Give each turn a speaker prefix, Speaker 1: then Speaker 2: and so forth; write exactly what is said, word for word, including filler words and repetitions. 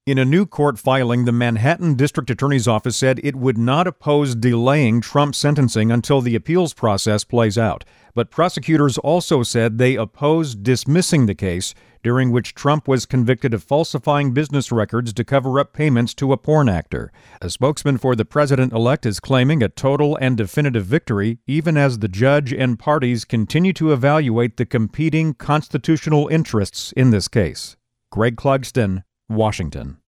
Speaker 1: In a new court filing, the Manhattan District Attorney's Office said it would not oppose delaying Trump's sentencing until the appeals process plays out. But prosecutors also said they oppose dismissing the case, during which Trump was convicted of falsifying business records to cover up payments to a porn actor. A spokesman for the president-elect is claiming a total and definitive victory, even as the judge and parties continue to evaluate the competing constitutional interests in this case. Greg Clugston, Washington.